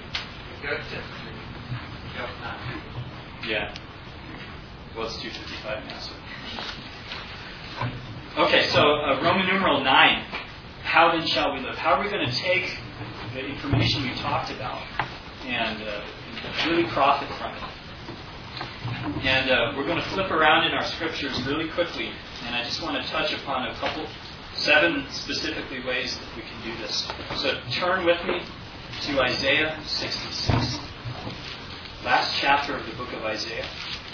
Yeah. Well, it's two fifty-five now, so. how then shall we live? How are we going to take the information we talked about and uh, really profit from it? And uh, we're going to flip around in our scriptures really quickly, and I just want to touch upon a couple, seven specifically ways that we can do this. So turn with me to Isaiah sixty-six, last chapter of the book of Isaiah.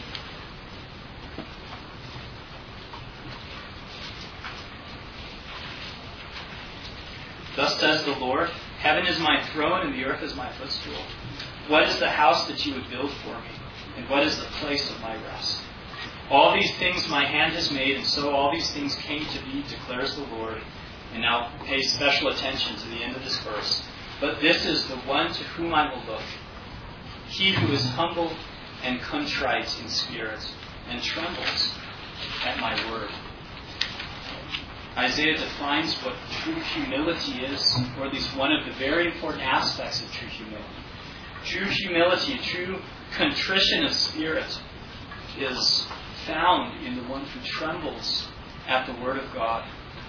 Thus says the Lord, heaven is my throne and the earth is my footstool. What is the house that you would build for me? And what is the place of my rest? All these things my hand has made, and so all these things came to be, declares the Lord. And now pay special attention to the end of this verse. But this is the one to whom I will look. He who is humble and contrite in spirit, and trembles at my word. Isaiah defines what true humility is, or at least one of the very important aspects of true humility. True humility, true contrition of spirit is found in the one who trembles at the word of God.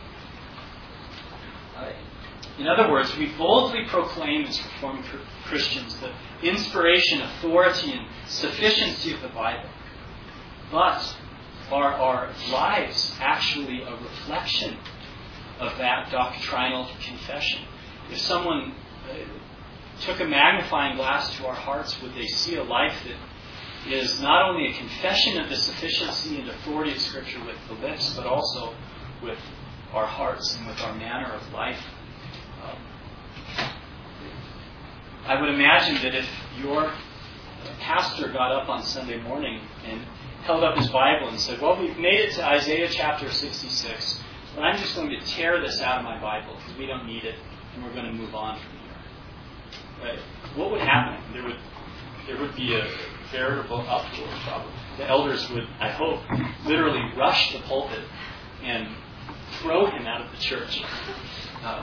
Uh, in other words, we boldly proclaim as Reformed Christians the inspiration, authority, and sufficiency of the Bible. But are our lives actually a reflection of that doctrinal confession? If someone uh, took a magnifying glass to our hearts, would they see a life that is not only a confession of the sufficiency and authority of Scripture with the lips, but also with our hearts and with our manner of life? Um, I would imagine that if your pastor got up on Sunday morning and held up his Bible and said, well, we've made it to Isaiah chapter sixty-six, but I'm just going to tear this out of my Bible because we don't need it and we're going to move on from here. Right? What would happen? There would there would be a veritable uproar probably. The elders would, I hope, literally rush the pulpit and throw him out of the church. Um,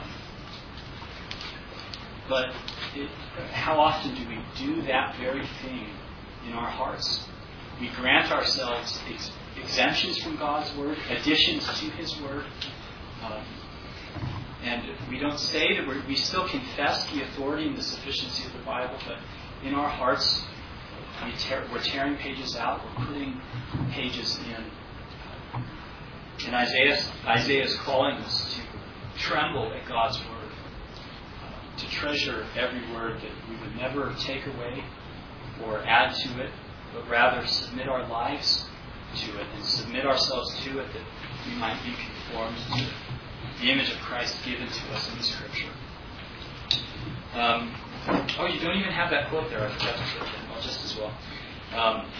but it, how often do we do that very thing in our hearts? We grant ourselves ex- exemptions from God's Word, additions to His Word. Um, and we don't say that we're, we still confess the authority and the sufficiency of the Bible, but in our hearts, we tear, we're tearing pages out, we're putting pages in. And Isaiah, Isaiah is calling us to tremble at God's Word, uh, to treasure every word that we would never take away or add to it, but rather submit our lives to it and submit ourselves to it that we might be conformed to the image of Christ given to us in the Scripture. Um, oh, you don't even have that quote there. I forgot to put it in. Well, just as well. Um,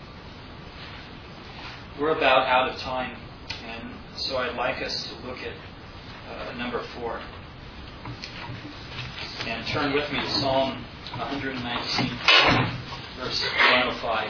we're about out of time, and so I'd like us to look at uh, number four. And turn with me to Psalm one nineteen. Verse one oh five.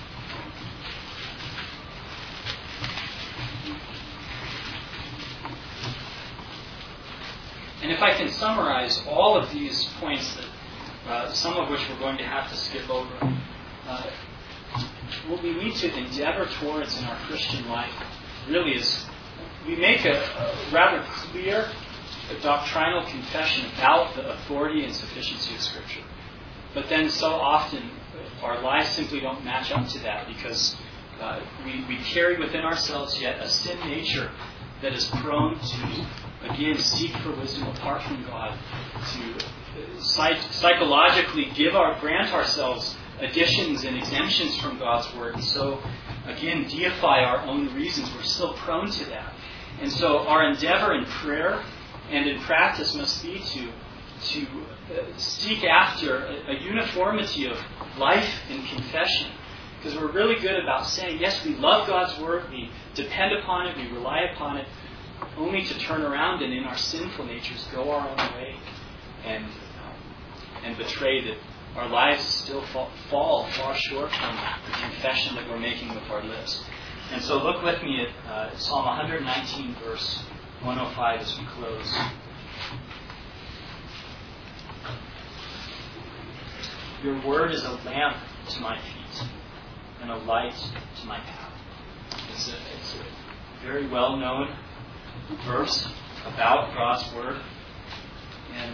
And if I can summarize all of these points, that uh, some of which we're going to have to skip over, uh, what we need to endeavor towards in our Christian life really is we make a, a rather clear a doctrinal confession about the authority and sufficiency of Scripture. But then so often our lives simply don't match up to that because uh, we, we carry within ourselves yet a sin nature that is prone to, again, seek for wisdom apart from God, to psych- psychologically give our grant ourselves additions and exemptions from God's Word, and so, again, deify our own reasons. We're still prone to that. And so our endeavor in prayer and in practice must be to to seek after a, a uniformity of life and confession. Because we're really good about saying, yes, we love God's Word, we depend upon it, we rely upon it, only to turn around and in our sinful natures go our own way and um, and betray that our lives still fall, fall far short from the confession that we're making with our lips. And so look with me at uh, Psalm one nineteen, verse one oh five as we close. Your word is a lamp to my feet and a light to my path. It's a, it's a very well-known verse about God's Word. And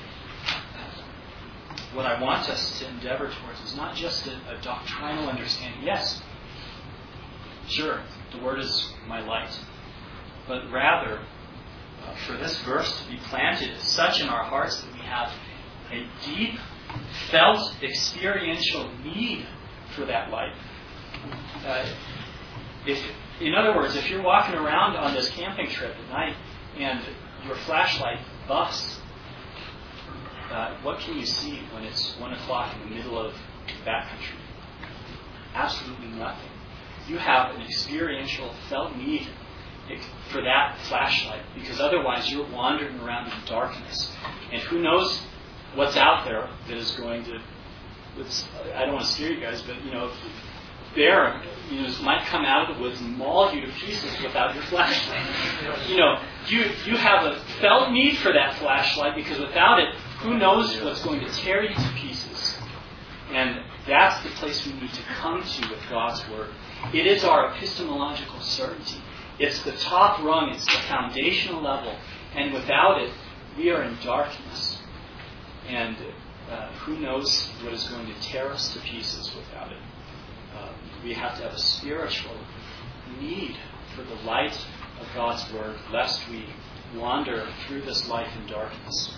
what I want us to endeavor towards is not just a, a doctrinal understanding. Yes, sure, the Word is my light. But rather, uh, for this verse to be planted such in our hearts that we have a deep, felt, experiential need for that light. Uh, if, in other words, if you're walking around on this camping trip at night and your flashlight buffs, uh, what can you see when it's one o'clock in the middle of backcountry? Absolutely nothing. You have an experiential, felt need for that flashlight, because otherwise you're wandering around in darkness. And who knows what's out there that is going to, it's, I don't want to scare you guys, but, you know, bear, you know, might come out of the woods and maul you to pieces without your flashlight. You know, you you have a felt need for that flashlight, because without it, who knows what's going to tear you to pieces. And that's the place we need to come to with God's Word. It is our epistemological certainty. It's the top rung, it's the foundational level. And without it, we are in darkness. And uh, who knows what is going to tear us to pieces without it. Uh, we have to have a spiritual need for the light of God's Word, lest we wander through this life in darkness.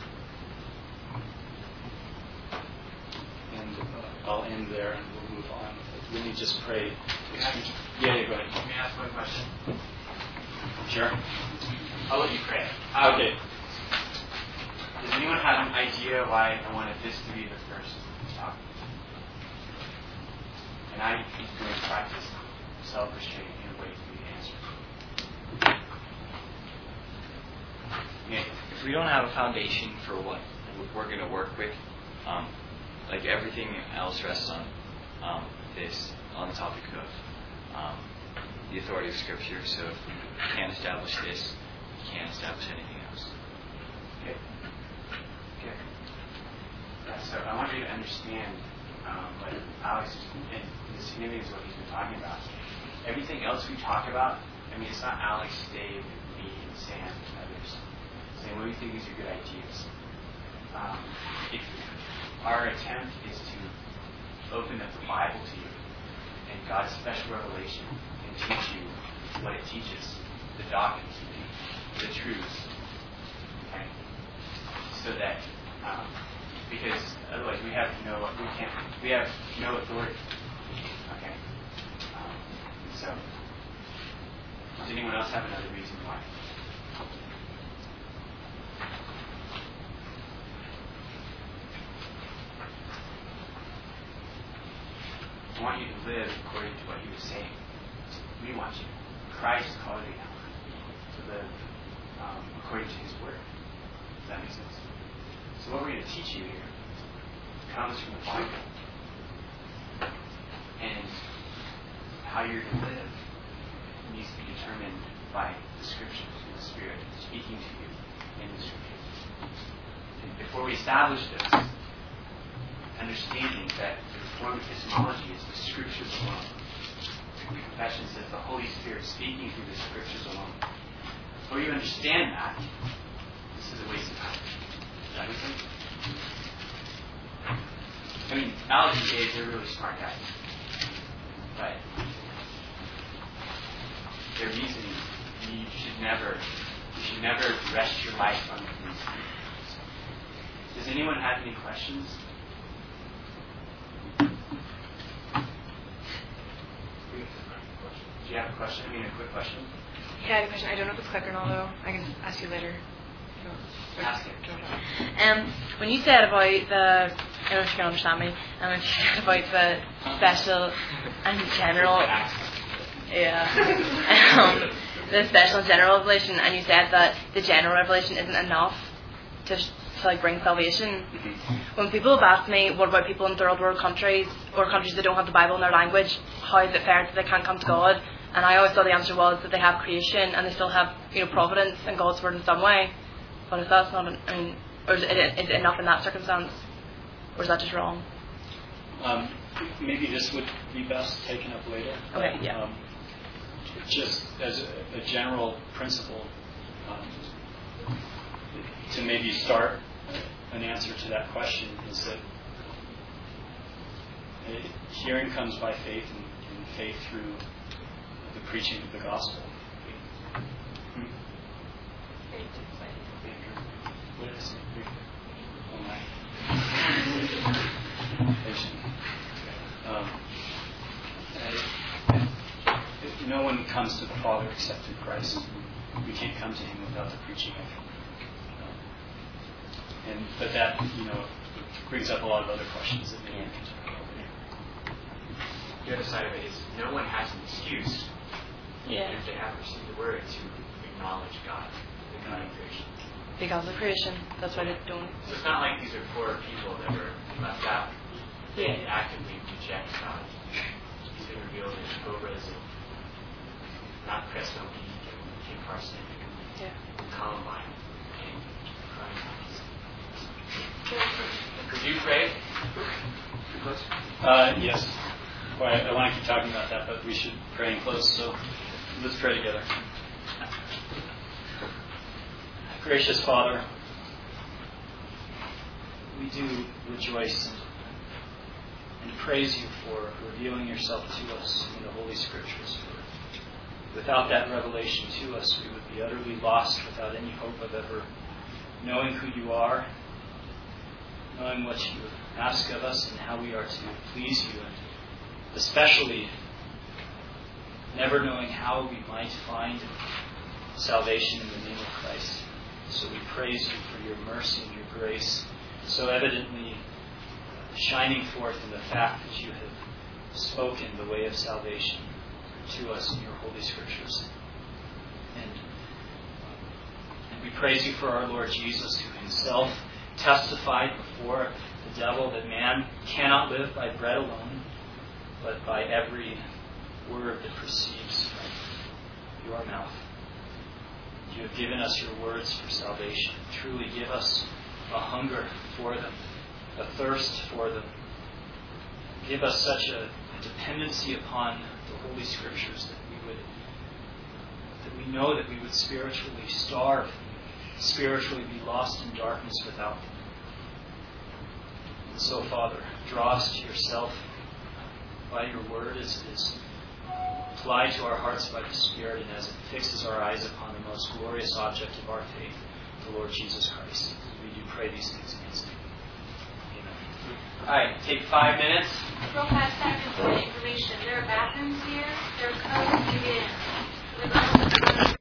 And uh, I'll end there and we'll move on. Let me just pray. Yeah, yeah, go ahead. Let me ask one question. Sure. I'll let you pray. Um, Okay. Does anyone have an idea why I wanted this to be the first talk? And I am going to practice self-restraint in a way for you to answer. Yeah, if we don't have a foundation for what we're going to work with, um, like everything else rests on um, this, on the topic of um, the authority of Scripture. So if we can't establish this, we can't establish anything else. Okay. Okay. Yeah, so I want you to understand um, what Alex and the significance of what he's been talking about. Everything else we talk about, I mean, it's not Alex, Dave, me, and Sam, and others saying, what do you think these are good ideas? Um, if our attempt is to open up the Bible to you and God's special revelation and teach you what it teaches, the doctrines, the truths, okay? So that, um, because otherwise we have no, we can't, we have no authority, okay? Um, so, does anyone else have another reason why? I want you to live according to what he was saying. We want you. Christ called you now to live um, according to his word. Does that make sense? So what we're going to teach you here comes from the Bible. And how you're going to live needs to be determined by the Scriptures and the Spirit speaking to you in the Scriptures. And before we establish this, understanding that the Reformed epistemology is the Scriptures alone. The confession says the Holy Spirit speaking through the Scriptures alone. Before you understand that, this is a waste of time. Does that make sense? I mean, Alex and Dave, they're really smart guys. But their reasoning, you should never, you should never rest your life on these things. Does anyone have any questions? Do you have a question? I mean, a quick question? Yeah, I have a question. I don't know if it's quick or not, though. I can ask you later. Ask it. Um, when you said about the, I don't know if you can understand me, um, if you said about the special and general, yeah, um, the special and general revelation, and you said that the general revelation isn't enough to, to like bring salvation. When people have asked me, what about people in third world countries or countries that don't have the Bible in their language, how is it fair that they can't come to God? And I always thought the answer was that they have creation and they still have, you know, providence and God's word in some way. But if that's not, an, I mean, or is it, is it enough in that circumstance, or is that just wrong? Um, maybe this would be best taken up later. Okay, yeah. Um, just as a, a general principle, um, to maybe start an answer to that question is that uh, hearing comes by faith, and, and faith through the preaching of the gospel. Hmm. What did I say? Oh my. Patient. Um, I, no one comes to the Father except through Christ. We can't come to Him without the preaching of Him. Um, and but that, you know, brings up a lot of other questions that maybe we can talk about later. The other side of it is no one has an excuse, Yeah. if they haven't received the word, to acknowledge God, the God of creation. Because of creation. That's why they don't. So it's not like these are poor people that were left out. They Yeah. actively reject God. He's been revealed in Cobras and not Crestone Peak and Kid Carson Yeah. and Columbine and Crime. Could you pray? Uh, yes. Well, I, I want to keep talking about that, but we should pray and close. So let's pray together. Gracious Father, we do rejoice and, and praise you for revealing yourself to us in the Holy Scriptures. For without that revelation to us, we would be utterly lost without any hope of ever knowing who you are, knowing what you ask of us and how we are to please you, and especially never knowing how we might find salvation in the name of Christ. So we praise you for your mercy and your grace, so evidently shining forth in the fact that you have spoken the way of salvation to us in your Holy Scriptures. And, and we praise you for our Lord Jesus, who himself testified before the devil that man cannot live by bread alone, but by every word that proceeds from your mouth. You have given us your words for salvation. Truly give us a hunger for them, a thirst for them. Give us such a, a dependency upon the Holy Scriptures that we would, that we know that we would spiritually starve, spiritually be lost in darkness without them. And so, Father, draw us to yourself by your word as it is applied to our hearts by the Spirit, and as it fixes our eyes upon the most glorious object of our faith, the Lord Jesus Christ. We do pray these things in his name. Amen. All right, take five minutes. Real fast seconds for information. There are bathrooms here. There are codes to get in.